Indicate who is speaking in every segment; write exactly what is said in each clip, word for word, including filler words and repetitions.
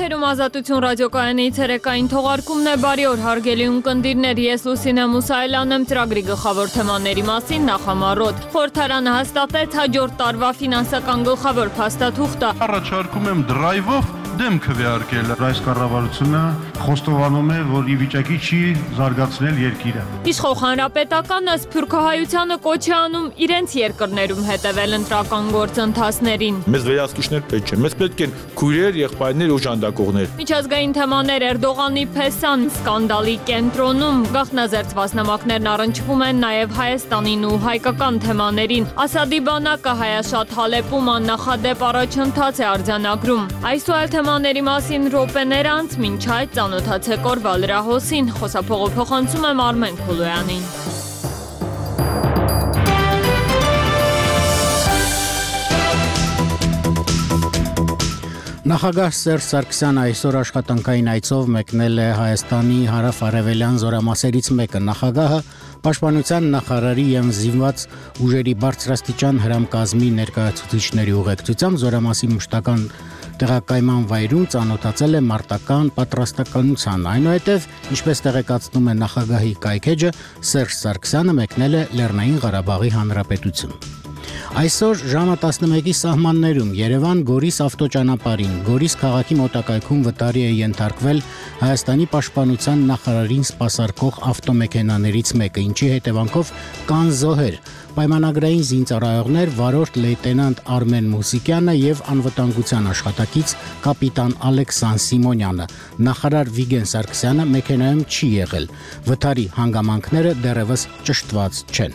Speaker 1: Եթերում Ազատություն ռադիոկայանի ցերեկային թողարկումն է, բարի օր հարգելի ունկնդիրներ, ես Լուսինե Մուսայելյանն եմ ծրագրի գլխավոր թեմաների մասին նախամարոտ։ Խորհրդարանը հաստատեց հաջորդ տարվա ֆինանսական գլխավոր փաստաթուղթը։
Speaker 2: Առաջարկում եմ դրայվով դեմ քվեարկել այս կառավարությունը խոստովանում է, որ ի վիճակի չի զարգացնել երկիրը։
Speaker 1: Իշխող հանրապետականը սփյուռքահայությանը կոչ է անում իրենց երկրներում հետևել ընտրական գործընթացներին։
Speaker 3: Մեզ վերահսկիչներ պետք չեն, մեզ պետք են քույրեր, եղբայրներ, օժանդակողներ։
Speaker 1: Միջազգային թեմաներ Էրդողանի Փեսան սկանդալի կենտրոնում գաղտնազերծված նամակներն առնչվում են նաև Հայաստանին ու հայկական թեմաներին։ Ասադի բանակը հայաշատ Հալեպում աննախադեպ առաջընթաց է արձանագրում։ Այս ու այլ թեմաների մասին րոպեներ անց մինչ այդ ծանոթացեք օրվա լրահոսին, խոսափողը փոխանցում եմ Արմեն Քոլոյանին։
Speaker 4: Նախագահ Սերժ Սարգսյանը այսօր աշխատանքային այցով մեկնել է Հայաստանի հարավ-արևելյան զորամասերից մեկը։ Նախագահը Պաշտպանության նախարարի և զինված ուժերի բարձրաստիճան հրամկազմի ներկայացուցիչների ուղեկցությամբ զորամասի մշտական տեղակայման վայրում ծանոթացել է մարտական պատրաստականության։ Այնուհետև, ինչպես տեղեկացնում է նախագահի կայքեջը, Սերժ Սարգսյանը մեկնել է Լեռնային Ղարաբաղի Հանրապետություն։ Այսօր ժամը տասնմեկի սահմաններում Երևան-Գորիս ավտոճանապարհին Գորիս քաղաքի մոտակայքում վտարի է ենթարկվել Հայաստանի պաշտպանության նախարարին սպասարկող ավտոմեքենաներից մեկը, ինչի հետևանքով կան զոհեր։ Պայմանագրային զինծառայողներ վարորդ լեյտենանտ Արմեն Մուսիկյանը եւ անվտանգության աշխատակից կապիտան Ալեքսան Սիմոնյանը։ Նախարար Վիգեն Սարգսյանը մեքենայում չի եղել։ Վթարի հանգամանքները դեռևս ճշտված չեն։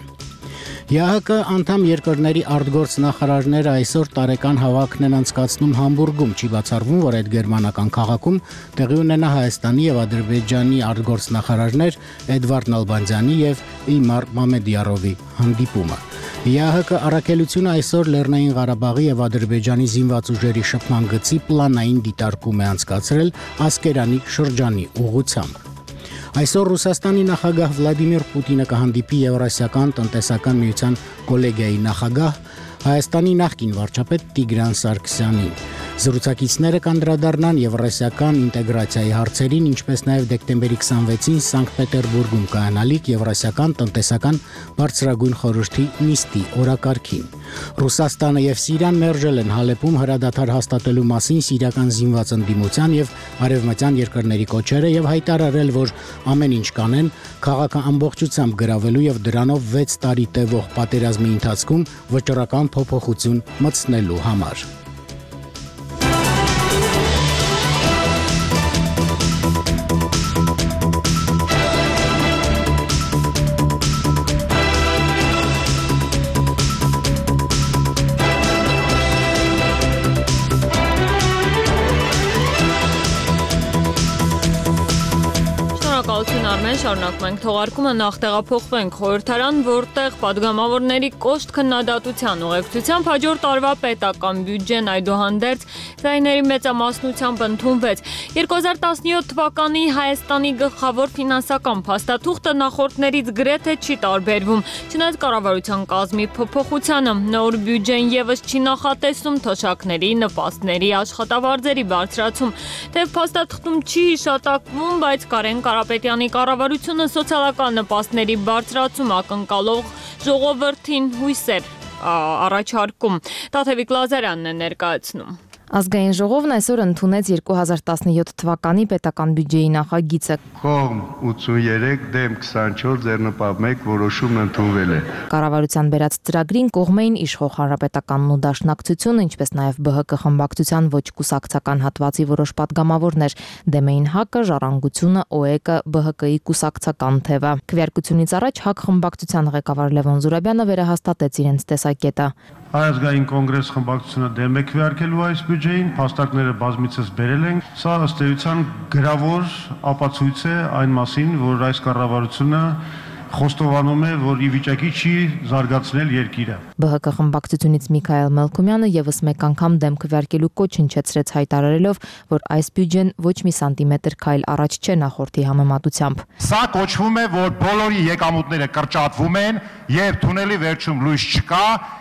Speaker 4: ԵԱՀԿ անդամ երկրների արտգործ նախարարները այսօր տարեկան հավաքն են անցկացնում Համբուրգում, չի բացառվում, որ այդ գերմանական քաղաքում տեղի ունենա Հայաստանի եւ Ադրբեջանի արտգործ նախարարներ Էդվարդ Նալբանդյանի եւ Իլմար Մամեդյարովի հանդիպումը։ ԵԱՀԿ առաքելությունը այսօր Լեռնային Ղարաբաղի եւ Ադրբեջանի զինված ուժերի շփման գծի պլանային դիտարկում է անցկացրել Ասկերանի շրջանի ուղղությամբ։ Այսօր Ռուսաստանի նախագահ Վլադիմիր Պուտինը կհանդիպի Եվրասիական տնտեսական միության կոլեգիայի նախագահ Հայաստանի նախկին վարչապետ Տիգրան Սարգսյանին։ Զրուցակիցները կանդրադառնան եվրասիական ինտեգրացիայի հարցերին, ինչպես նաև դեկտեմբերի քսանվեցին Սանկտ Պետերբուրգում կայանալիք Եվրասիական տնտեսական բարձրագույն խորհրդի նիստի օրակարգին։ Ռուսաստանը եւ Սիրիան մերժել են Հալեպում հրադադար հաստատելու մասին սիրիական զինված ընդդիմության եւ արևմտյան երկրների կոչերը եւ հայտարարել, որ ամեն ինչ կանեն քաղաքը ամբողջությամբ գրավելու եւ դրանով վեց տարի տևող պատերազմի ընթացքում վճռական փոփոխություն մտցնելու համար։ Շարունակում ենք թողարկումը, նախ տեղափոխվենք խորհրդարան, որտեղ падգամավորների կոշտ քննադատության ուղեկցությամբ հաջորդ տարվա պետական բյուջեն այդուհանդերձ ձայների մեծամասնությամբ ընդունվեց։ երկու հազար տասնյոթ թվականի Հայաստանի գլխավոր ֆինանսական փաստաթուղթը նախորդներից գրեթե չի տարբերվում, չնայած կառավարության կազմի փոփոխությանը։ Նոր բյուջեն եւս չի նախատեսում թոշակների, նպաստների, աշխատավարձերի բարձրացում։ Թեև փաստաթղթում չի հիշատակվում, բայց Կարեն Կարապետյանի կառավարությունը սոցիալական նպաստների բարձրացում ակնկալող ժողովրդին հույսեր առաջարկում։ Տաթևիկ Լազարյանն է ներկայացնում։
Speaker 5: Ազգային ժողովն այսօր ընդունեց երկու հազար տասնյոթ թվականի պետական բյուջեի նախագիծը։
Speaker 2: Կողմ ութսուններեք դեմ քսանչորս ձեռնպահ մեկ որոշումն ընդունվել է։
Speaker 5: Կառավարության բերած ծրագրին կողմ էին իշխող Հանրապետականն ու Դաշնակցությունը, ինչպես նաև ԲՀԿ խմբակցության ոչ կուսակցական հատվածի որոշ падգամավորներ, դեմ էին ՀԱԿ-ը, Ժառանգությունը, ՕԵԿ-ը, ԲՀԿ-ի կուսակցական թևը։ Քվեարկությունից առաջ ՀԱԿ խմբակցության ղեկավար Լևոն Զուրաբյանը վերահաստատեց իրենց տեսակետը։
Speaker 2: Հայ ազգային կոնգրես խմբակցությունը դեմ է քվեարկելու այս բյուջեին, փաստարկները բազմիցս բերել են։ Սա ըստ էության գրավոր ապացույց է այն մասին, որ այս կառավարությունը խոստովանում է, որ ի վիճակի չի զարգացնել երկիրը։
Speaker 5: ԲՀԿ խմբակցությունից Միքայել Մելքումյանը եւս մեկ անգամ դեմ քվեարկելու կոչ հնչեցրեց, հայտարարելով, որ այս բյուջեն ոչ մի սանտիմետր քայլ առաջ չէ նախորդի համեմատությամբ։
Speaker 6: Սա կոչվում է, որ բոլորի եկամուտները կրճատվում են եւ թունելի վերջում լույս չկա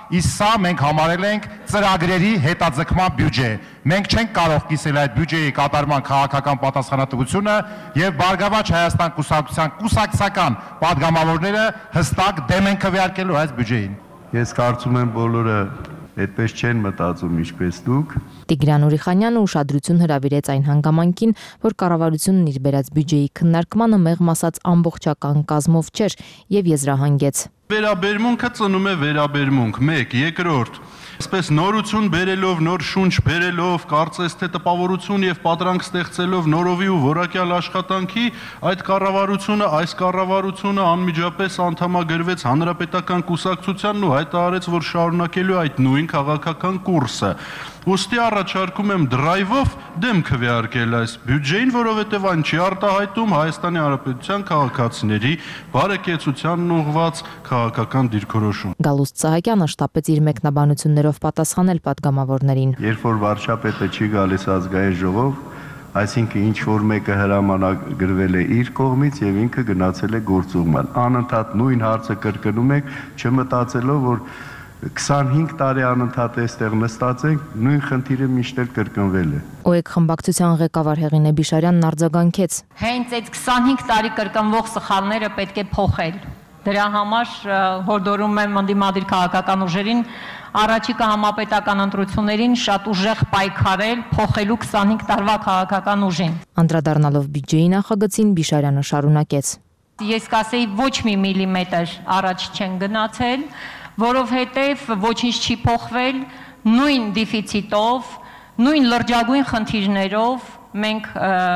Speaker 6: իսկ սա մենք համարել ենք ծրագրերի հետաձգման բյուջե։ Մենք չենք կարող կիսել այդ բյուջեի կատարման քաղաքական պատասխանատվությունը եւ Բարգավաճ Հայաստան կուսակցության կուսակցական падգամավորները հստակ դեմ են քվեարկելու այս բյուջեին։
Speaker 7: Ես կարծում եմ բոլորը այդպես չեն մտածում ինչպես դուք։
Speaker 5: Տիգրան Ուրիխանյանը ուշադրություն հրավիրեց այն հանգամանքին, որ կառավարությունն իր բերած բյուջեի քննարկմանը մեղմ ասած ամբողջական կազմով չէր եւ եզրահանգեց։
Speaker 8: Վերաբերմունքը ծնում է վերաբերմունք, մեկ, երկրորդ Այսպես նորություն բերելով, նոր շունչ բերելով, կարծես թե տպավորություն եւ պատրանք ստեղծելով նորովի ու որակյալ աշխատանքի, այդ կառավարությունը, այս կառավարությունը անմիջապես անդամագրվեց հանրապետական կուսակցությանն ու հայտարարեց, որ շարունակելու այդ նույն քաղաքական կուրսը։ Ուստի առաջարկում եմ դրայվով դեմ քվեարկել այս բյուջեին, որովհետև այն չի արտահայտում Հայաստանի Հանրապետության քաղաքացիների բարեկեցությանն ուղղված քաղաքական դիրքորոշում։
Speaker 5: Գալուստ Սահակյանը շտապեց իր մեկնաբանություններով պատասխանել պատգամավորներին։
Speaker 7: Երբ որ վարչապետը չի գալիս ազգային ժողով, այսինքն ինչ որ մեկը հրամանագրվել է իր կողմից եւ ինքը գնացել է գործուղման։ Անընդհատ նույն հարցը կրկնում եք, չմտածելով, որ քսանհինգ տարի անընդհատ այստեղ նստած ենք, նույն խնդիրը միշտ էլ կրկնվել է։
Speaker 5: ՕԵԿ խմբակցության ղեկավար Հեղինե Բիշարյանն արձագանքեց։
Speaker 9: Հենց այդ քսանհինգ տարի կրկնվող սխալները պետք է փոխել։ Դրա համար հորդորում եմ ընդդիմադիր քաղաքական ուժերին առաջիկա համապետական ընտրություններին շատ ուժեղ պայքարել փոխելու քսանհինգ տարվա քաղաքական ուժին։
Speaker 5: Անդրադառնալով բյուջեի նախագծին Բիշարյանը շարունակեց։
Speaker 9: Ես կասեի ոչ մի միլիմետր առաջ չեն գնացել, որովհետև ոչինչ չի փոխվել, նույն դեֆիցիտով, նույն լրջագույն խնդիրներով մենք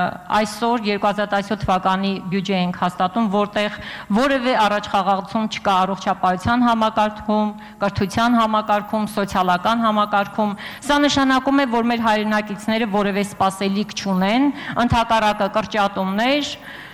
Speaker 9: այսօր երկու հազար տասնյոթ թվականի բյուջե ենք հաստատում, որտեղ որևէ առաջխաղացում չկա առողջապահության համակարգում, կրթության համակարգում, սոցիալական համակարգում։ Սա նշանակում է, որ մեր հայրենակիցները որևէ սպասելիք չունեն, ընդհակառակը կրճատումներ,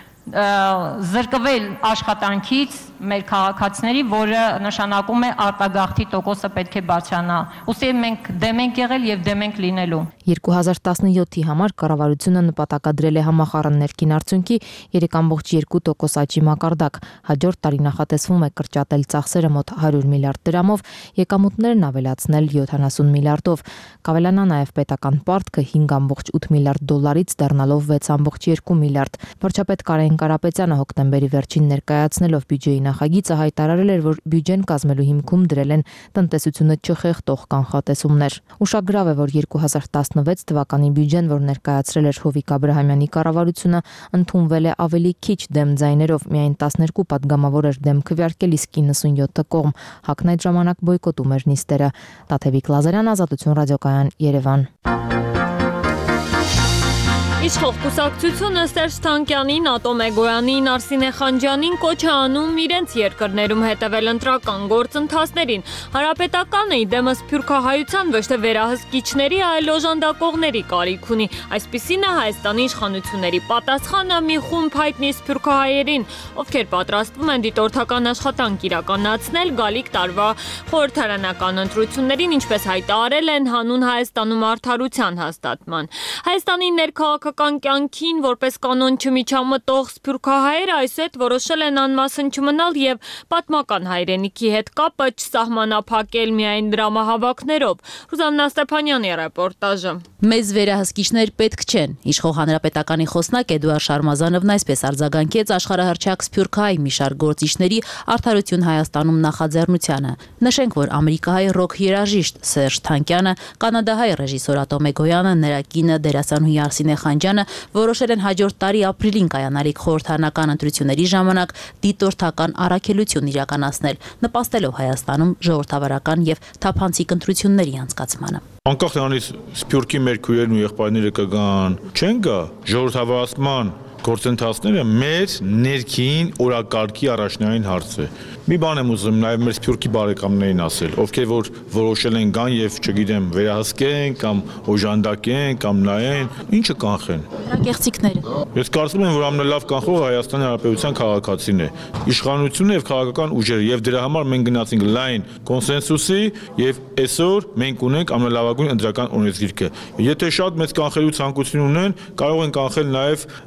Speaker 9: զրկվել աշխատանքից մեր քաղաքացիների, որը նշանակում է արտագաղթի տոկոսը պետք է բարձրանա։ Ուստի մենք դեմ ենք եղել եւ դեմ ենք լինելու։
Speaker 5: երկու հազար տասնյոթի համար կառավարությունը նպատակադրել է համախառն ներքին արդյունքի երեք կόμք երկու տոկոս աճի մակարդակ։ Հաջորդ տարի նախատեսվում է կրճատել ծախսերը մոտ հարյուր միլիարդ դրամով, եկամուտներն ավելացնել յոթանասուն միլիարդով։ Կավելանա նաև պետական պարտքը հինգ կόμք ութ միլիարդ դոլարից դառնալով վեց կόμք երկու միլիարդ։ Վարչապետ Կարեն Կարապետյանը հոկտեմբերի վերջին ներկայացնելով բյուջեի նախագիծը հայտարարել էր, որ բյուջեն կազմելու հիմքում դրել են տնտեսությունը չխեղդող կանխատեսումներ։ Ուշագրավ է, որ երկու հազար տասնվեց թվականի բյուջեն, որ ներկայացրել էր Հովիկ Աբրահամյանի կառավարությունը, ընդունվել է ավելի քիչ դեմ ձայներով, միայն տասներկու պատգամավոր էր դեմ քվեարկել, իսկ իննսունյոթը կողմ։ ՀԱԿ-ն այդ ժամանակ բոյկոտում էր նիստերը։ Տաթևիկ Լազարյան, Ազատություն ռադիոկայան, Երևան։
Speaker 1: Իշխող կուսակցությունը Սերժ Թանկյանին, Ատոմ Էգոյանին, Արսինե Խանջյանին կոչ է անում իրենց երկրներում հետևել ընտրական գործընթացներին։ Հանրապետականը իդեմս սփյուռքահայության ոչ թե վերահսկիչների, այլ օժանդակողների կարիք ունի։ Այսպիսին է Հայաստանի իշխանությունների պատասխանը մի խումբ հայտնի սփյուռքահայերին, ովքեր պատրաստվում են դիտորդական աշխատանք իրականացնել գալիք տարվա խորհրդարանական ընտրություններին, ինչպես հայտարարել են հանուն Հայաստանում արդարության հաստատման։ Հայաստանի ներքաղաքական կյանքին որպես կանոն չմիջամտող սփյուռքահայերը այսուհետ որոշել են անմասն չմնալ եւ պատմական հայրենիքի հետ կապը չսահմանափակել միայն դրամահավաքներով։ Ռուզաննա Ստեփանյանի ռեպորտաժը։
Speaker 10: Մեծ վերահսկիչներ պետք չեն։ Իշխող հանրապետականի խոսնակ Էդուարդ Շարմազանովն այսպես արձագանքեց աշխարհահռչակ սփյուռքահայ մի շարք գործիչների Արդարություն Հայաստանում նախաձեռնությանը։ Նշենք, որ ամերիկահայ ռոք երաժիշտ Սերժ Թանկյանը, կանադահայ ռեժիսոր Ատոմ Էգոյանը, նրա կինը դերասանուհի Արսինե Խանջյանը որոշել են հաջորդ տարի ապրիլին կայանալիք խորհրդարանական ընտրությունների ժամանակ դիտորդական առաքելություն իրականացնել, նպաստելով Հայաստանում ժողովրդավարական եւ թափանցիկ ընտրությունների անցկացմանը։
Speaker 3: Անկախ նրանից սփյուռքի մեր քույրերն ու եղբայրները կգան, չեն գա ժողովրդավարացման գործընթացները մեր ներքին օրակարգի առաջնային հարց է։ Մի բան եմ ուզում նաև մեր սփյուռքի բարեկամներին ասել, ովքեր որ որոշել են գան եւ չգիտեմ, վերահսկեն կամ օժանդակեն կամ նայեն, ինչը կանխեն։
Speaker 10: Կեղծիքները։
Speaker 3: Ես կարծում եմ, որ ամենալավ կանխողը Հայաստանի Հանրապետության քաղաքացին է։ Իշխանությունը եւ քաղաքական ուժերը եւ դրա համար մենք գնացինք լայն կոնսենսուսի եւ այսօր մենք ունենք ամենալավագույն ընտրական օրենսգիրքը։ Եթե շատ մեծ կանխելու ցանկություն ունեն, կարող են կանխել նաեւ այն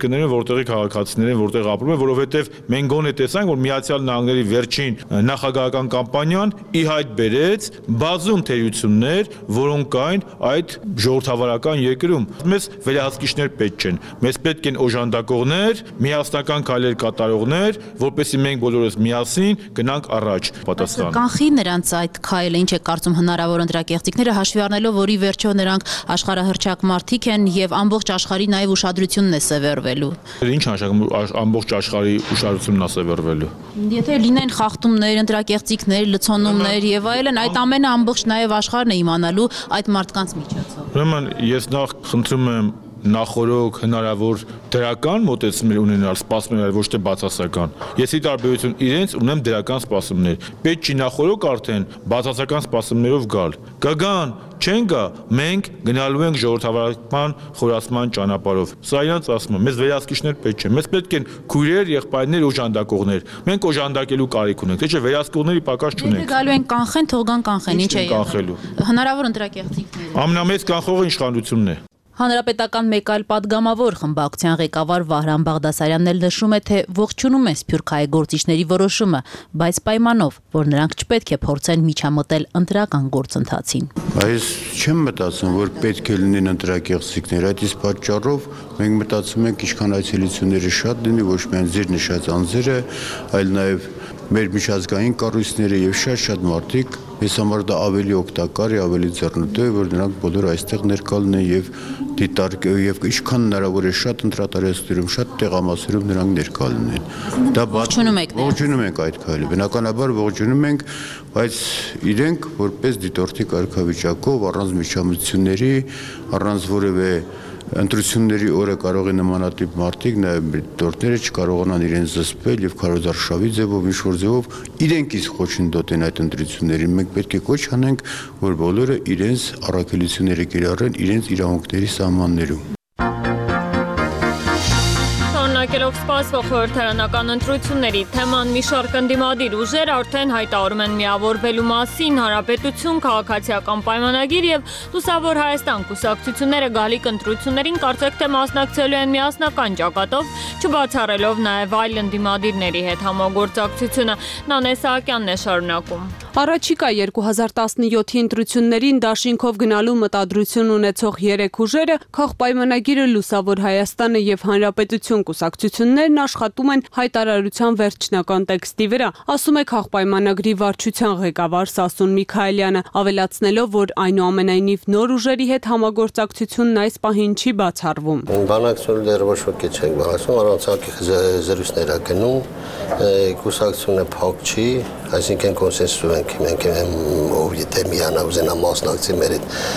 Speaker 3: կներեն, որտեղի քաղաքացիներ են, որտեղ ապրում են, որովհետև մենք գոնե տեսանք, որ Միացյալ Նահանգների վերջին նախագահական կամպանիան ի հայտ բերեց բազում թերություններ, որոնք կային այդ ժողովրդավարական երկրում։ Մեզ վերահսկիչներ պետք չեն, մեզ պետք են օժանդակողներ, միասնական քայլեր կատարողներ, որպեսզի մենք բոլորս միասին գնանք առաջ։ Պատասխան։
Speaker 10: Կանխի նրանց այդ քայլը, ինչ է կարծում հնարավոր ընտրակեղծիքները, հաշվի առնելով, որ ի վերջո նրանք աշխարհահռչակ մարդիկ են եւ ամբողջ աշխարհի նաեւ ուշադրությունն է սևեռվելու։
Speaker 3: Ինչ նշանակում ամբողջ աշխարհի ուշադրությունն է սևեռվելու։
Speaker 10: Եթե լինեն խախտումներ, ընտրակեղծիքներ, լցոնումներ եւ այլն, այդ ամենը ամբողջ նաեւ աշխարհն է իմանալու այդ մարդկանց միջոցով։
Speaker 3: Ուրեմն ես նախ խնդրում եմ նախորոք հնարավոր դրական մոտեցումներ ունենալ, սպասումներ, ոչ թե բացասական։ Ես ի տարբերություն իրենց ունեմ դրական սպասումներ։ Պետք չի նախորոք արդեն բացասական սպասումներով գալ։ Կգան, չեն գա, մենք գնալու ենք ժողովրդավարական խորացման ճանապարհով։ Սա իրանց ասում եմ, մեզ վերահսկիչներ պետք չեն։ Մեզ պետք են քույրեր, եղբայրներ, օժանդակողներ։ Մենք օժանդակելու կարիք ունենք, թե չէ վերահսկողների պակաս չունենք։
Speaker 10: Եթե գալու են կանխեն, թող գան կանխեն, ինչ է
Speaker 3: կանխելու։
Speaker 10: Հնարավոր ընտրակեղծիքներ։
Speaker 3: Ամենամեծ կանխողը իշխանությունն է։
Speaker 10: Հանրապետական մեկ այլ падգամավոր խմբակցության ղեկավար Վահրամ Բաղդասարյանն էլ նշում է, թե ողջունում է սփյուռքահայ գործիչների որոշումը, բայց պայմանով, որ նրանք չպետք է փորձեն միջամտել ընտրական գործընթացին։
Speaker 11: Այս չեմ մտածում, որ պետք է լինեն ընտրակեղծիքներ, այդ իսկ պատճառով մենք մտածում ենք ինչքան այցելությունները շատ լինի, ոչ միայն ձեր նշած անձերը, այլ նաև մեր միջազգային կառույցները եւ շատ-շատ մարդիկ, ես համար դա ավելի օգտակար է, ավելի ձեռնտու է, որ նրանք բոլորը այստեղ ներկա լինեն եւ դիտարկը եւ ինչքան հնարավոր է շատ ընտրատարածքներում, շատ տեղամասերում նրանք ներկա լինեն։ Դա
Speaker 10: ողջունում եք։
Speaker 11: Ողջունում ենք այդ քայլը։ Բնականաբար ողջունում ենք, բայց իրենք որպես դիտորդի կարգավիճակով առանց միջամտությունների, առանց որևէ ընտրությունների օրը կարող է նմանատիպ մարդիկ, նաև դիտորդները չկարողանան իրենց զսպել եւ քարոզարշավի ձևով, ինչ-որ ձևով իրենք իսկ խոչընդոտեն այդ ընտրություններին։ Մենք պետք է կոչ անենք, որ բոլորը իրենց առաքելությունները կիրառեն իրենց իրավունքների սահմաններում։
Speaker 1: Շարունակելով սպասվող խորհրդարանական ընտրությունների թեման մի շարք ընդդիմադիր ուժեր արդեն հայտարարում են միավորվելու մասին Հանրապետություն քաղաքացիական պայմանագիր եւ Լուսավոր Հայաստան կուսակցությունները գալիք ընտրություններին կարծեք թե մասնակցելու են միասնական ճակատով, չբացառելով նաեւ այլ ընդդիմադիրների հետ համագործակցությունը։ Նանե Սահակյանն է շարունակում։
Speaker 12: Առաջիկա երկու հազար տասնյոթի ընտրություններին դաշինքով գնալու մտադրություն ունեցող երեք ուժերը քաղպայմանագիրը Լուսավոր Հայաստանը եւ Հանրապետություն կուսակցություններն աշխատում են հայտարարության վերջնական տեքստի վրա, ասում է քաղպայմանագրի վարչության ղեկավար Սասուն Միքայելյանը, ավելացնելով, որ այնուամենայնիվ նոր ուժերի հետ համագործակցությունն այս պահին չի բացառվում։
Speaker 13: Բանակցությունը դեռ ոչ ոքի չենք բացում, առանցակի զրույցներ է գնում, կուսակցությունը փակ չի, այսինքն կոնսենսուս ենք, մենք ով եթե միանա ուզենա մասնակցի մեր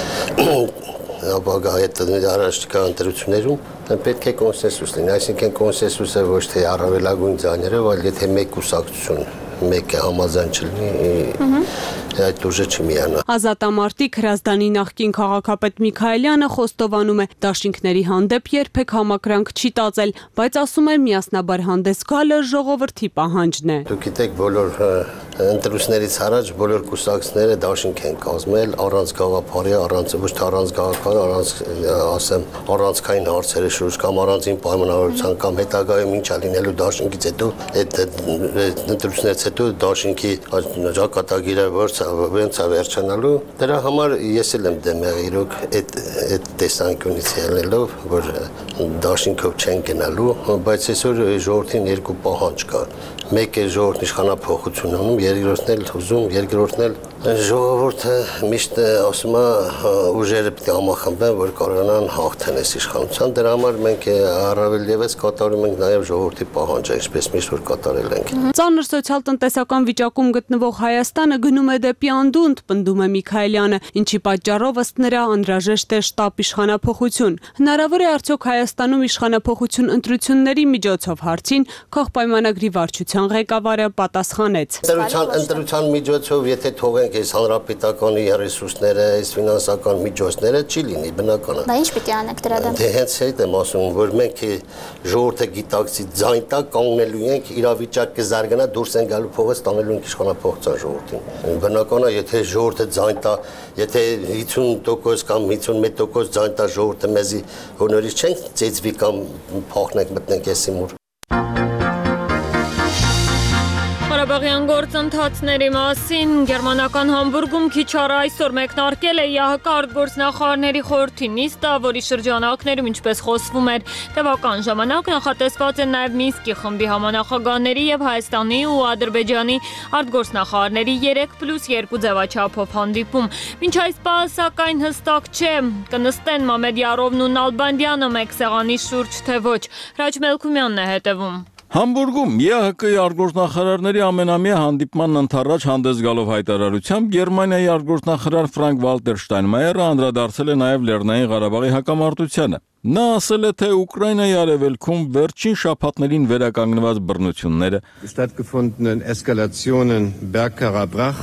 Speaker 13: այդ ապագա այդ առաջիկա ընտրություններում պետք է կոնսենսուս լինի, այսինքն կոնսենսուսը ոչ թե առավելագույն ձայներով, այլ եթե մեկ կուսակցություն մեկ համաձայն չլինի, այդ ուժը չմիանա։
Speaker 12: Ազատամարտիկ Հրազդանի նախկին քաղաքապետ Միքայելյանը խոստովանում է, դաշինքների հանդեպ երբեք համակրանք չի տածել, բայց ասում է միասնաբար հանդես գալը ժողովրդի պահանջն է։
Speaker 13: Դուք գիտեք, բոլոր ընտրություններից առաջ բոլոր կուսակցությունները դաշինք են կազմել առանց գաղափարի, առանց ոչ թե առանց գաղափարի, առանց ասեմ առանցքային հարցերի շուրջ կամ առանցին պայմանավորության կամ հետագայում ինչա լինելու դաշինքից հետո այդ ընտրություններից հետո դաշինքի ճակատագիրը ոնց է վերջանալու, դրա համար ես էլ եմ դեմ իրոք այդ այդ տեսանկյունից ելնելով, որ դաշինքով չեն գնալու, բայց այսօր ժողովրդին երկու պահանջ կա։ Մեկը ժողովրդի իշխանափոխություն ունում, երկրորդն էլ ուզում, երկրորդն էլ ժողովուրդը միշտ ասում է ուժերը պետք է համախմբեն, որ կարողանան հաղթեն այս իշխանության, դրա համար մենք առավել եւս կատարում ենք նաեւ ժողովրդի պահանջը, ինչպես միշտ որ կատարել ենք։
Speaker 12: Ծանր սոցիալ-տնտեսական վիճակում գտնվող Հայաստանը գնում է դեպի անդունդ, պնդում է Միքայելյանը, ինչի պատճառով ըստ նրա անհրաժեշտ է շտապ իշխանափոխություն։ Հնարավոր է արդյոք Հայաստանում իշխանափոխություն ընտրությունների միջոցով հարցին քաղպայմանագրի վարչության ղեկավարը պատասխանեց։
Speaker 13: Ընտրության ընտրության միջոցով եթե թողենք ասենք այս հանրապետականի ռեսուրսները, այս ֆինանսական միջոցները չի լինի բնական է։
Speaker 14: Դա ինչ պիտի անեք դրա դեմ։
Speaker 13: Դե հենց այդ եմ ասում, որ մենք ժողովուրդը գիտակցի ձայն տակ կանգնելու ենք, իրավիճակ կզարգանա, դուրս են գալու փողը ստանելու ենք իշխանափոխության ժողովրդին։ Բնական է, եթե ժողովուրդը ձայն տա, եթե հիսուն տոկոս կամ հիսունմեկ տոկոս ձայն տա ժողովուրդը մեզի հոնորից չենք ծեծվի կամ փոխնենք մտնենք էսի մուր։
Speaker 1: Ղարաբաղյան գործընթացների մասին գերմանական Համբուրգում քիչ առ այսօր մեկնարկել է ԵԱՀԿ արտգործնախարարների խորհրդի նիստը, որի շրջանակներում ինչպես խոսվում էր, տևական ժամանակ նախատեսված է նաև Մինսկի խմբի համանախագահների եւ Հայաստանի ու Ադրբեջանի արտգործնախարարների երեք պլյուս երկու ձևաչափով հանդիպում։ Մինչ այս պահը սակայն հստակ չէ, կնստեն Մամեդյարովն ու Նալբանդյանը մեկ սեղանի շուրջ, թե ոչ։ Հրաչ Մելքումյանն է հետևում։
Speaker 15: Համբուրգում ԵԱՀԿ-ի արտգործնախարարների ամենամյա հանդիպմանն ընդառաջ հանդես գալով հայտարարությամբ Գերմանիայի արտգործնախարար Ֆրանկ Վալտեր Շտայնմայերը անդրադարձել է նաև Լեռնային Ղարաբաղի հակամարտությանը։ Նա ասել է, թե Ուկրաինայի արևելքում վերջին շաբաթներին վերականգնված բռնությունները,
Speaker 16: stattgefundenen Eskalationen Bergkarabach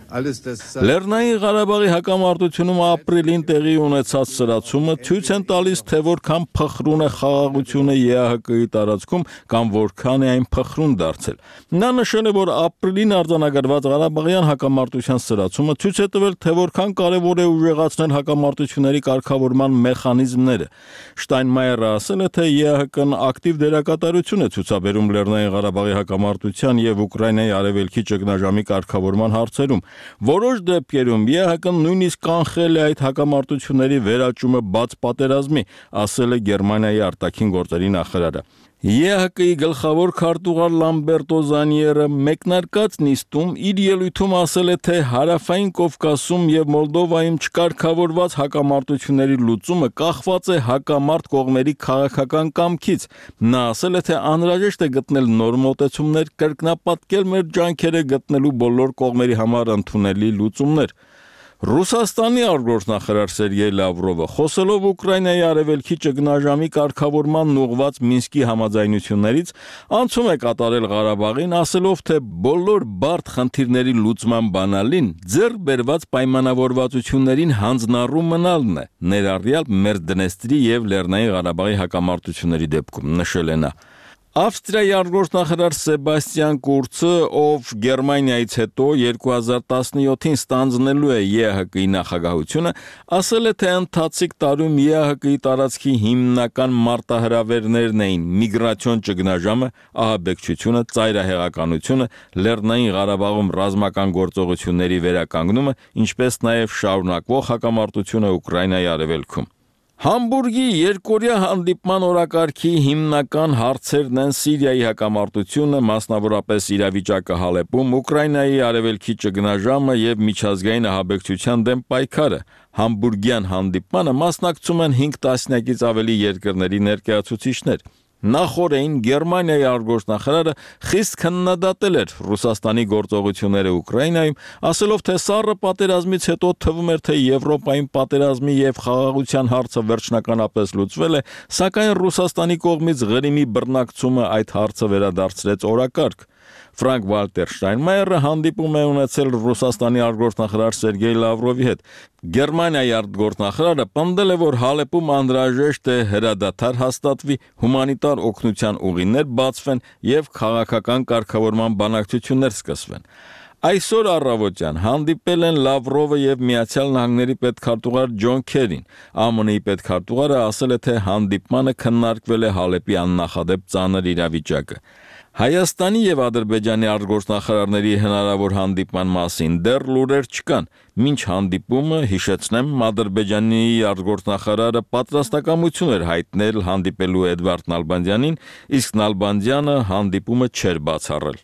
Speaker 15: Լեռնային Ղարաբաղի հակամարտությունում ապրիլին տեղի ունեցած սրացումը ցույց են տալիս, թե որքան փխրուն է խաղաղությունը ԵԱՀԿ-ի տարածքում կամ որքան է այն փխրուն դարձել։ Նա նշել է, որ ապրիլին արձանագրված Ղարաբաղյան հակամարտության սրացումը ցույց է տվել, թե որքան կարևոր է ուժեղացնել հակամարտությունների կարգավորման մեխանիզմները։ Շտայնմայերը ասել է, թե ԵԱՀԿ-ն ակտիվ դերակատարություն է ցուցաբերում Լեռնային Ղարաբաղի հակամարտության եւ Ուկրաինայի արևելքի ճգնաժամի կարգավորման հարցերում։ Որոշ դեպքերում ԵԱՀԿ-ն նույնիսկ կանխել է այդ հակամարտությունների վերաճումը բաց պատերազմի, ասել է Գերմանիայի արտաքին գործերի նախարարը։ ԵԱՀԿ-ի գլխավոր քարտուղար Լամբերտո Զանիերը մեկնարկած նիստում իր ելույթում ասել է, թե Հարավային Կովկասում եւ Մոլդովայում չկարգավորված հակամարտությունների լուծումը կախված է հակամարտ կողմերի քաղաքական կամքից։ Նա ասել է, թե անհրաժեշտ է գտնել նոր մոտեցումներ, կրկնապատկել մեր ջանքերը գտնելու բոլոր կողմերի համար ընդունելի լուծումներ։ Ռուսաստանի արտգործնախարար Սերգեյ Լավրովը խոսելով Ուկրաինայի արևելքի ճգնաժամի կարգավորման ուղղված Մինսկի համաձայնություններից անցում է կատարել Ղարաբաղին, ասելով, թե բոլոր բարդ խնդիրների լուծման բանալին ձեռք բերված պայմանավորվածություններին հանձնառու մնալն է, ներառյալ մեր Դնեստրի եւ Լեռնային Ղարաբաղի հակամարտությունների դեպքում, նշել է նա։ Ավստրիայի արտգործնախարար Սեբաստիան Կուրցը, ով Գերմանիայից հետո երկու հազար տասնյոթին ստանձնելու է ԵԱՀԿ-ի նախագահությունը, ասել է, թե ընթացիկ տարում ԵԱՀԿ-ի տարածքի հիմնական մարտահրավերներն էին միգրացիոն ճգնաժամը, ահաբեկչությունը, ծայրահեղականությունը, Լեռնային Ղարաբաղում ռազմական գործողությունների վերականգնումը, ինչպես նաև շարունակվող հակամարտությունը Ուկրաինայի արևելքում։ Համբուրգի երկօրյա հանդիպման օրակարգի հիմնական հարցերն են Սիրիայի հակամարտությունը, մասնավորապես իրավիճակը Հալեպում, Ուկրաինայի արևելքի ճգնաժամը եւ միջազգային ահաբեկչության դեմ պայքարը։ Համբուրգյան հանդիպմանը մասնակցում են հինգ տասնյակից ավելի երկրների ներկայացուցիչներ։ Նախորդին Գերմանիայի արտգործնախարարը խիստ քննադատել էր Ռուսաստանի գործողությունները Ուկրաինայում, ասելով, թե սառը պատերազմից հետո թվում էր, թե Եվրոպայում պատերազմի եւ խաղաղության հարցը վերջնականապես լուծվել է, սակայն Ռուսաստանի կողմից Ղրիմի բռնակցումը այդ հարցը վերադարձրեց օրակարգ։ Ֆրանկ Վալտեր Շտայնմայերը հանդիպում է ունեցել Ռուսաստանի արտգործնախարար Սերգեյ Լավրովի հետ։ Գերմանիայի արտգործնախարարը պնդել է, որ Հալեպում անհրաժեշտ է հրադադար հաստատվի, հումանիտար օգնության ուղիներ բացվեն եւ քաղաքական կարգավորման բանակցություններ սկսվեն։ Այսօր առավոտյան հանդիպել են Լավրովը եւ Միացյալ Նահանգների պետքարտուղար Ջոն Քերին։ ԱՄՆ-ի պետքարտուղարը ասել է, թե հանդիպմանը քննարկվել է Հալեպի աննախադեպ ծանր իրավիճակը։ Հայաստանի եւ Ադրբեջանի արտգործնախարարների հնարավոր հանդիպման մասին դեռ լուրեր չկան։ Մինչ հանդիպումը, հիշեցնեմ, Ադրբեջանի արտգործնախարարը պատրաստակամություն էր հայտնել հանդիպելու Էդվարդ Նալբանդյանին, իսկ Նալբանդյանը հանդիպումը չէր բացառել։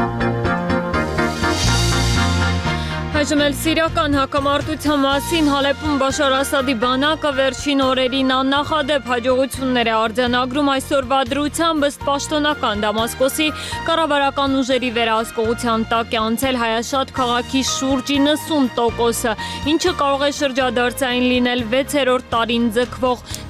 Speaker 1: Այժմ էլ սիրիական հակամարտության մասին Հալեպում Բաշար Ասադի բանակը վերջին օրերին աննախադեպ հաջողություններ է արձանագրում այսօրվա դրությամբ ըստ պաշտոնական Դամասկոսի կառավարական ուժերի վերահսկողության տակ է անցել Հայաշատ քաղաքի շուրջ իննսուն տոկոսը, ինչը կարող է շրջադարձային լինել վեցերորդ տարին ձգվող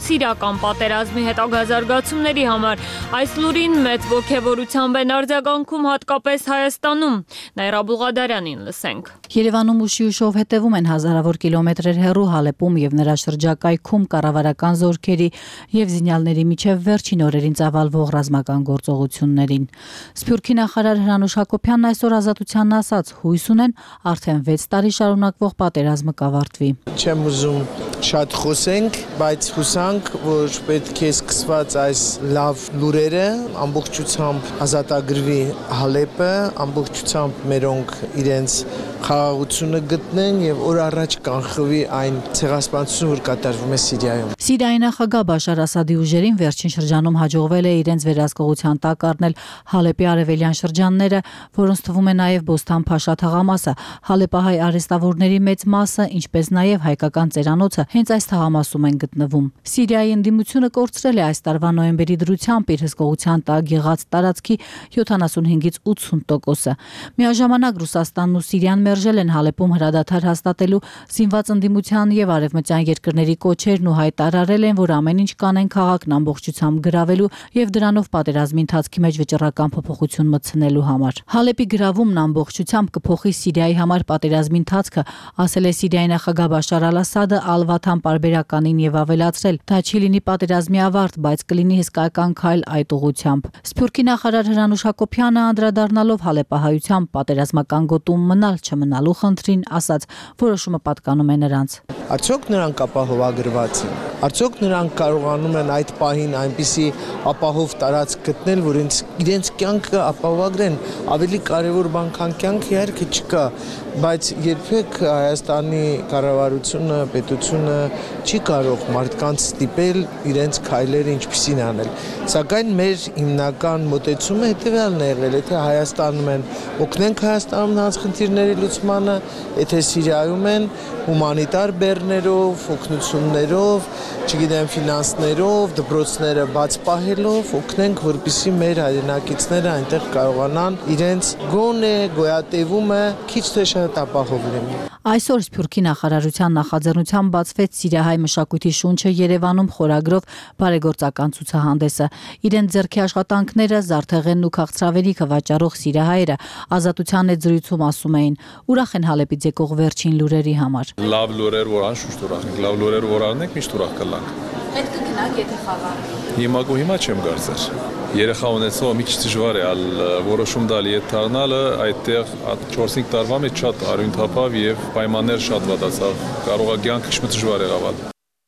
Speaker 1: Սիրիական պատերազմի հետագազարգացումների համար։ Այս լուրին մեծ ոգևորությամբ են արձագանքում հատկապես Հայաստանում։ Նաիրա Բուղադարյանին լսենք։
Speaker 10: Երևանում ուշի ուշով հետևում են հազարավոր կիլոմետրեր հեռու Հալեպում եւ նրա շրջակայքում կառավարական զորքերի եւ զինյալների միջև վերջին օրերին ծավալվող ռազմական գործողություններին։ Սփյուռքի նախարար Հրանուշ Հակոբյանն այսօր Ազատությանն ասաց, հույս ունեն արդեն վեց տարի շարունակվող պատերազմը կավարտվի։
Speaker 14: Չեմ ուզում շատ խոսենք, բայց հուսանք, որ պետք է սկսված այս լավ լուրերը ամբողջությամբ ազատագրվի Հալեպը, ամբողջությամբ մերոնք իրենց խաղաղությունը գտնեն եւ օր առաջ կանխվի այն ցեղասպանությունը, որ կատարվում է Սիրիայում։
Speaker 10: Սիրիայի նախագահ Բաշար Ասադի ուժերին վերջին շրջանում հաջողվել է իրենց վերահսկողության տակ առնել Հալեպի արևելյան շրջանները, որոնց թվում է նաեւ Բոստան Փաշա թաղամասը։ Հալեպահայ արեստավորների մեծ մասը, ինչպես նաեւ հայկական ծերանոցը հենց այս թաղամասում են գտնվում։ Սիրիայի ընդդիմությունը կորցրել է այս տարվա նոյեմբերի դրությամբ իր հսկողության տակ եղած տարածքի յոթանասունհինգից ութսուն տոկոսը։ Միաժամանակ Ռուսաստանն ու Սիրիան մերժել են Հալեպում հրադադար հաստատելու զինված ընդդիմության եւ արևմտյան երկրների կոչերն ու հայտարարել են, որ ամեն ինչ կանեն քաղաքն ամբողջությամբ գրավելու եւ դրանով պատերազմի ընթացքի մեջ վճռական փոփոխություն մտցնելու համար։ Հալեպի գրավումն ամբողջությամբ կփոխի Սիրիայի համար պատերազմի ընթացքը, ասել է Սիրիայի նախագահ Բաշար Ալ-Ասադը Ալ-Վաթան պարբերականին եւ ավելացրել. դա չի լինի պատերազմի ավարտ, բայց կլինի հսկայական քայլ այդ ուղղությամբ։ Սփյուռքի նախարար Հրանուշ Հակոբյանը անդրադառնալով հալեպահայությամբ պատերազմական գոտում մնալ չմնալու խնդրին ասաց, որոշումը պատկանում է նրանց։
Speaker 14: Արդյոք նրանք ապահովագրված են։ Արդյոք նրանք կարողանում են այդ պահին այնպիսի ապահով տարածք գտնել, որ իրենց կյանքը ապահովագրեն։ Ավելի կարևոր բան քան կյանքը իհարկե չկա, բայց երբեք Հայաստանի կառավարությունը, պետությունը չի կարող մարդկանց ստիպել իրենց քայլերը ինչպիսին անել։ Սակայն մեր հիմնական մոտեցումը հետևյալն է եղել, եթե Հայաստանում են օգնենք Հայաստանում նրանց խնդիրների լուծմանը, եթե Սիրիայում են հումանիտար բեռներով, օգնություններով, չգիտեմ, ֆինանսներով, դպրոցները բաց պահելով օգնենք, որպեսզի մեր հայրենակիցները այնտեղ կարողանան իրենց գոնե գոյատևումը քիչ թե շատ ապահով լինի։
Speaker 10: Այսօր Սփյուռքի նախարարության նախաձեռնությամբ բացվեց Սիրիահայ մշակույթի շունչը Երևանում խորագրով բարեգործական ցուցահանդեսը։ Իրենց ձեռքի աշխատանքները, զարդեղենն ու քաղցրավերիքը վաճառող սիրիահայերը Ազատության հետ զրույցում ասում էին, ուրախ են Հալեպից եկող վերջին լուրերի համար։
Speaker 17: Լավ լուրեր որ անշուշտ ուրախ ենք, լավ լուրեր որ առնենք, միշտ ուրախ կլանք։
Speaker 10: Պետք է գնանք, եթե խաղաղ։
Speaker 17: Հիմա գո հիմա չեմ կարծեր։ Երեխա ունեցող մի քիչ դժվար է, ալ որոշում տալ իդ դառնալը այդտեղ չորս-հինգ տարվա մեջ շատ արյուն թափավ եւ պայմաններ շատ վատացավ։ Կարող է կյանքը քիչ դժվար եղավ։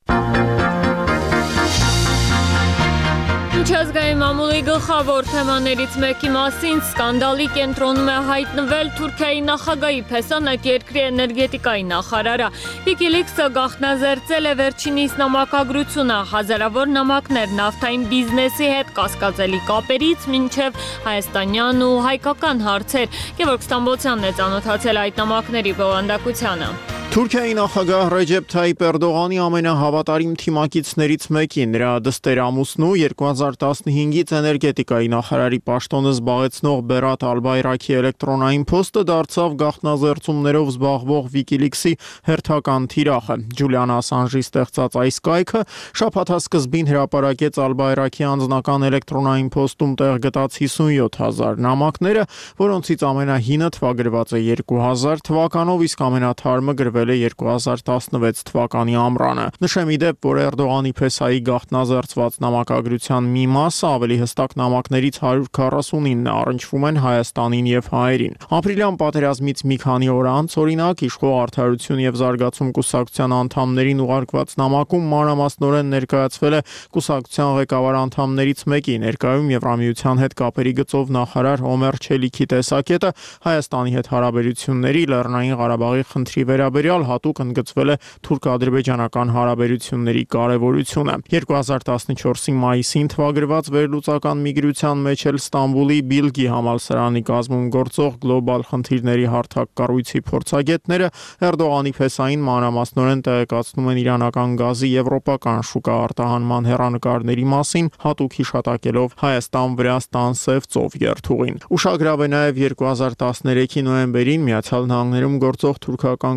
Speaker 1: Միջազգային մամուլի գլխավոր թեմաներից մեկի մասին սկանդալի կենտրոնում է հայտնվել Թուրքիայի նախագահի փեսանակ երկրի էներգետիկայի նախարարը։ WikiLeaks-ը գաղտնազերծել է վերջինիս նամակագրությունը, հազարավոր նամակներ նավթային բիզնեսի հետ կասկածելի կապերից մինչև հայաստանյան ու հայկական հարցեր։ Գևորգ Ստամբոլցյանն է ծանոթացել այդ նամակների բովանդակությանը։
Speaker 18: Թուրքիայի նախագահ Ռեջեփ Թայիփ Էրդողանի ամենահավատարիմ թիմակիցներից մեկին, նրա դստերամուսնու երկու հազար տասնհինգից էներգետիկայի նախարարի պաշտոնը զբաղեցնող Բերատ Ալբայրաքի էլեկտրոնային փոստը դարձավ գաղտնազերծումներով զբաղվող WikiLeaks-ի հերթական թիրախը։ Ջուլիան Ասանժի ստեղծած այս կայքը շաբաթասկզբին հրապարակեց Ալբայրաքի անձնական էլեկտրոնային փոստում տեղ գտած հիսունյոթ հազար նամակները, որոնցից ամենահինը թվագրված է երկու հազար թվականով, իսկ ամենաթարմը գրվել է երկու հազար տասնվեց թվականի ամռանը։ Նշեմ ի դեպ, որ Էրդողանի փեսայի գաղտնազերծված նամակագրության մի մասը, ավելի հստակ նամակներից հարյուր քառասունինը առնչվում են Հայաստանին եւ հայերին։ Ապրիլյան պատերազմից մի քանի օր անց, օրինակ, Իշխող Արդարություն եւ Զարգացում կուսակցության անդամներին ուղարկված նամակում մանրամասնորեն ներկայացվել է կուսակցության ղեկավար անդամներից մեկի, ներկայում Եվրամիության հետ կապերի գծով նախարար Օմեր Չելիքի տեսակետը Հայաստանի հետ հարաբերությունների, Լեռնային Ղարաբաղի խնդրի վերաբերյալ հատուկ ընդգծվել է թուրք-ադրբեջանական հարաբերությունների կարևորությունը։ երկու հազար տասնչորսի մայիսին թվագրված վերլուծական միգրության մեջ էլ Ստամբուլի Բիլգի համալսարանի կազմում գործող գլոբալ խնդիրների հարթակ կառույցի փորձագետները Էրդողանի փեսային մանրամասնորեն տեղեկացնում են իրանական գազի եվրոպական շուկա արտահանման հեռանկարների մասին, հատուկ հիշատակելով Հայաստան-Վրաստան Սև ծով երթուղին։ Ուշագրավ է նաև երկու հազար տասներեքի նոյեմբերին Միացյալ Նահանգներում գործող թուրքական կազմակերպ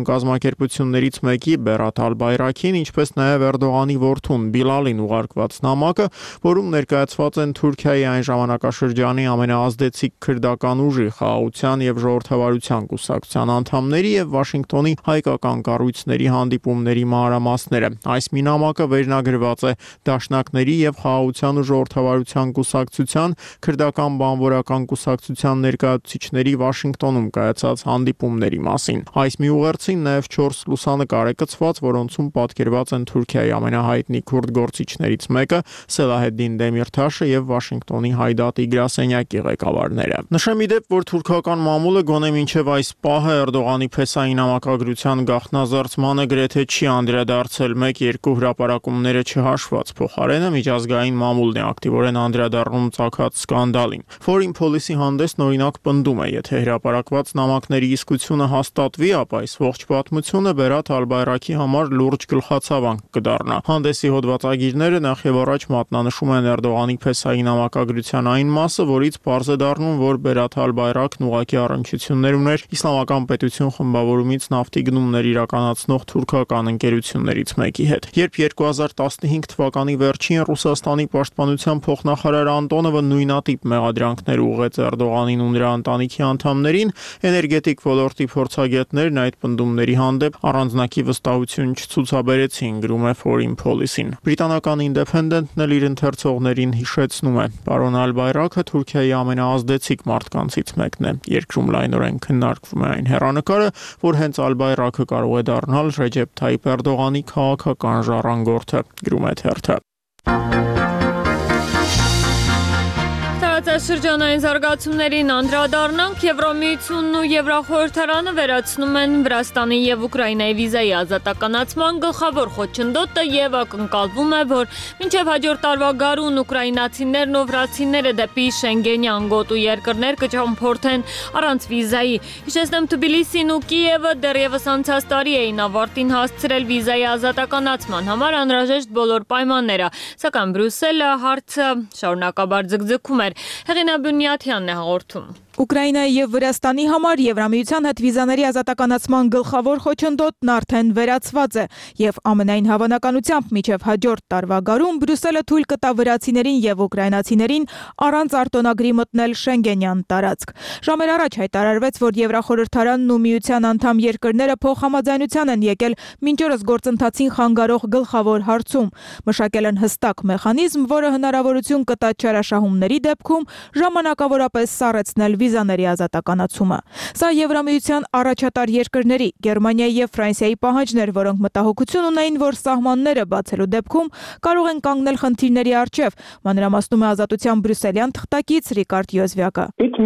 Speaker 18: կազմակերպություններից մեկի Բերաթ Ալ-Բայրաքին, ինչպես նաև Էրդողանի որդուն Բիլալին ուղարկված նամակը, որում ներկայացված են Թուրքիայի այն ժամանակաշրջանի ամենաազդեցիկ քրդական ուժի խաղաղության եւ ժողովրդավարության կուսակցության անդամների եւ Վաշինգտոնի հայկական կառույցների հանդիպումների մանրամասները։ Այս մի նամակը վերնագրված է Դաշնակների եւ Խաղաղության ու ժողովրդավարության կուսակցության քրդական բանվորական կուսակցության ներկայացուցիչների Վաշինգտոնում կայացած հանդիպումների մասին։ Այս մի ուղերձին նաև չորս լուսանկար է կցված, որոնցում պատկերված են Թուրքիայի ամենահայտնի քուրդ գործիչներից մեկը Սելահեդդին Դեմիրթաշը եւ Վաշինգտոնի Հայդատի գրասենյակի ղեկավարները։ Նշեմ ի դեպ, որ թուրքական մամուլը գոնե մինչև այս պահը Էրդողանի փեսային նամակագրության գաղտնազարդմանը գրեթե չի անդրադարձել մեկ-երկու հրապարակումները չհաշված, փոխարենը միջազգային մամուլն է ակտիվորեն անդրադառնում ծագած սկանդալին։ Foreign Policy հանդեսն օրինակ պնդում է, եթե հրապարակված նամակների իսկությունը հաստատվի, ապա այս ողջ պատմությունը Բերաթ Ալ-Բայրաքի համար լուրջ գլխացավանք կդառնա։ Հանդեսի հոդվածագիրները նախ եւ առաջ մատնանշում են Էրդողանի փեսայի նամակագրության այն մասը, որից պարզ է դառնում, որ Բերաթ Ալ-Բայրաքն ուղղակի առնչություններ ուներ իսլամական պետություն խմբավորումից նավթի գնումներ իրականացնող թուրքական ընկերություններից մեկի հետ։ Երբ երկու հազար տասնհինգ թվականի վերջին Ռուսաստանի պաշտպանության փոխնախարար Անտոնովը նույնատիպ մեղադրանքներ ուղղեց Էրդողանին ու նրա ընտանիքի անդամներին, էներգետիկ ոլորտի փորձագետներն այդ պնդումների հանդեպ առանձնակի վստահություն չցուցաբերեցին, գրում է Foreign Policy-ն։ Բրիտանական Independent-ն էլ իր ընթերցողներին հիշեցնում է. Պարոն Ալ-Բայրաքը Թուրքիայի ամենաազդեցիկ մարդկանցից մեկն է։ Երկրում լայնորեն քննարկվում է այն հեռանկարը, որ հենց Ալ-Բայրաքը կարող է դառնալ Ռեջեփ Թայիփ Էրդողանի քաղաքական ժառանգորդը, գրում է թերթը։
Speaker 1: Շրջանային զարգացումներին անդրադառնանք, Եվրամիությունն ու Եվրախորհրդարանը վերացնում են Վրաստանի եւ Ուկրաինայի վիզայի ազատականացման գլխավոր խոչընդոտը եւ ակնկալվում է, որ մինչեւ հաջորդ տարվա գարուն ուկրաինացիներն ու վրացիները դեպի Շենգենյան գոտու երկրներ կճամփորդեն առանց վիզայի։ Հիշեցնեմ, Թբիլիսին ու Կիևը դեռևս անցած տարի էին ավարտին հասցրել վիզայի ազատականացման համար անհրաժեշտ բոլոր պայմանները, սակայն Բրյուսելը հարցը շարունակաբար ձգձգում էր։ Հեղինա Բունյաթյանն է հաղորդում։
Speaker 19: Ուկրաինայի եւ Վրաստանի համար Եվրամիության հետ վիզաների ազատականացման գլխավոր խոչընդոտն արդեն վերացված է եւ ամենայն հավանականությամբ միջև հաջորդ տարվա գարուն Բրյուսելը թույլ կտա վրացիներին եւ ուկրաինացիներին առանց արտոնագրի մտնել Շենգենյան տարածք։ Ժամեր առաջ հայտարարվեց, որ Եվրախորհրդարանն ու Միության անդամ երկրները փոխհամաձայնության են եկել մինչ օրս գործընթացին խանգարող գլխավոր հարցում։ Մշակել են հստակ մեխանիզմ, որը հնարավորություն կտա չարաշահումների դեպքում ժամանակավորապես սառեցնել վիզաների ազատականացումը։ Սա Եվրամիության առաջատար երկրների Գերմանիայի եւ Ֆրանսիայի պահանջներ, որոնք մտահոգություն ունեին, որ սահմանները բացելու դեպքում կարող են կանգնել խնդիրների առջև, մանրամասնում է Ազատության բրյուսելյան թղթակից Ռիկարդ Յոզվյակը։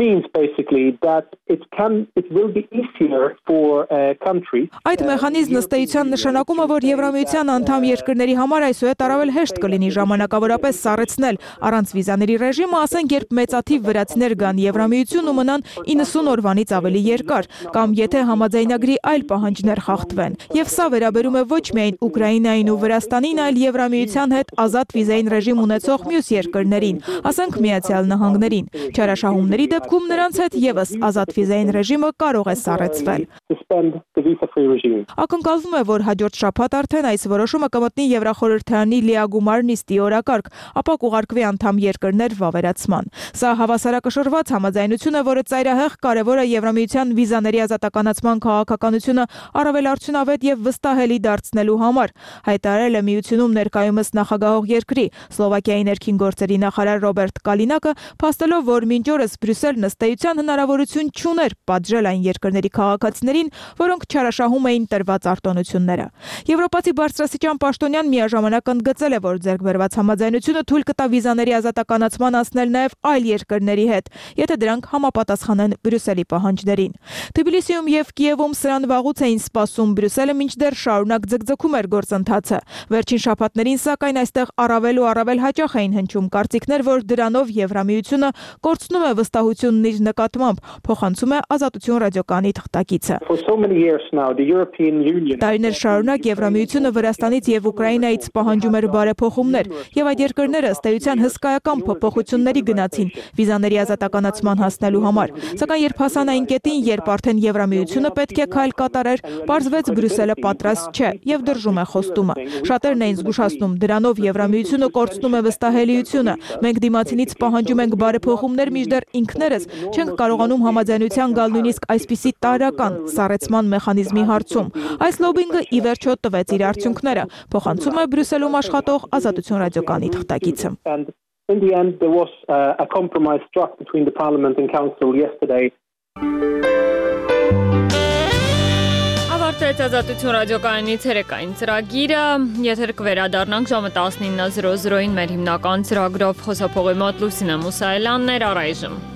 Speaker 19: Այդ մեխանիզմն ըստ էության նշանակում է, որ Եվրամիության անդամ երկրների համար այսուհետ առավել հեշտ կլինի ժամանակավորապես սառեցնել առանց վիզաների ռեժիմը, ասենք երբ մեծաթիվ վրացիներ գան Եվրամիություն ու մնան իննսուն օրվանից ավելի երկար, կամ եթե համաձայնագրի այլ պահանջներ խախտվեն։ Եվ սա վերաբերում է ոչ միայն Ուկրաինային ու Վրաստանին, այլ Եվրամիության հետ ազատ վիզային ռեժիմ ունեցող մյուս երկրներին, ասենք Միացյալ Նահանգներին։ Չարաշահումների դեպքում նրանց հետ եւս ազատ վիզային ռեժիմը կարող է սառեցվել։ Ակնկալվում է, որ հաջորդ շաբաթ արդեն այս որոշումը կմտնի Եվրախորհրդարանի լիագումար նիստի օրակարգ, ապա կուղարկվի անդամ երկրներ վավերացման։ Սա հավասարակշռված համաձայնություն է, որը ծայրահեղ կարևոր է Եվրամիության վիզաների ազատականացման քաղաքականությունը առավել արդյունավետ եւ վստահելի դարձնելու համար, հայտարարել է Միությունում ներկայումս նախագահող երկրի Սլովակիայի ներքին գործերի նախարար Ռոբերտ Կալինակը, փաստելով, որ մինչ օրս Բրյուսելն ըստ էության հնարավորություն չուներ պատժել այն երկրների քաղաքացիներին, որոնք չարաշահում էին տրված արտոնությունները։ Եվրոպացի բարձրաստիճան պաշտոնյան միաժամանակ ընդգծել է, որ ձեռքբերված համաձայնությունը թույլ կտա վիզաների ազատականացման անցնել նաև այլ երկրների հետ, եթե դրանք համապատասխանեն Բրյուսելի պահանջներին։ Թբիլիսիում եւ Կիևում սրան վաղուց էին սպասում, Բրյուսելը մինչդեռ շարունակ ձգձգում էր գործընթացը։ Վերջին շաբաթներին սակայն այստեղ առավել ու առավել հաճախ էին հնչում կարծիքներ, որ դրանով Եվրամիությունը կորցնում է վստահությունն իր նկատմամբ, փոխանցում է Ազատություն ռադիոկայանի թղթակիցը։ Տարիներ շարունակ Եվրամիությունը Վրաստանից եւ Ուկրաինայից պահանջում էր բարեփոխումներ, եւ այդ երկրները ըստ էության հսկայական փոփոխությունների գնացին վիզաների ազատականացման հասնելու ստանալու համար։ Սակայն երբ հասան այն կետին, երբ արդեն Եվրամիությունը պետք է քայլ կատարեր, պարզվեց Բրյուսելը պատրաստ չէ եւ դրժում է խոստումը։ Շատերն էին զգուշացնում, դրանով Եվրամիությունը կորցնում է վստահելիությունը։ Մենք դիմացինից պահանջում ենք բարեփոխումներ, մինչդեռ ինքներս չենք կարողանում համաձայնության գալ նույնիսկ այսպիսի տարրական սառեցման մեխանիզմի հարցում։ Այս լոբինգը ի վերջո տվեց իր արդյունքները, փոխանցում է Բրյուսելում աշխատող Ազատություն ռադիոկայանի թղթակիցը։
Speaker 20: In the end, there was uh, a compromise struck between the Parliament and Council yesterday.
Speaker 1: Ավարտվեց Ազատություն ռադիոկայանի ցերեկային ծրագիրը, եթեր կվերադառնանք ժամը տասնինը զրո զրոին մեր հիմնական ծրագրով, խոսափողի մոտ Լուսինե Մուսայելյանն էր, առայժմ։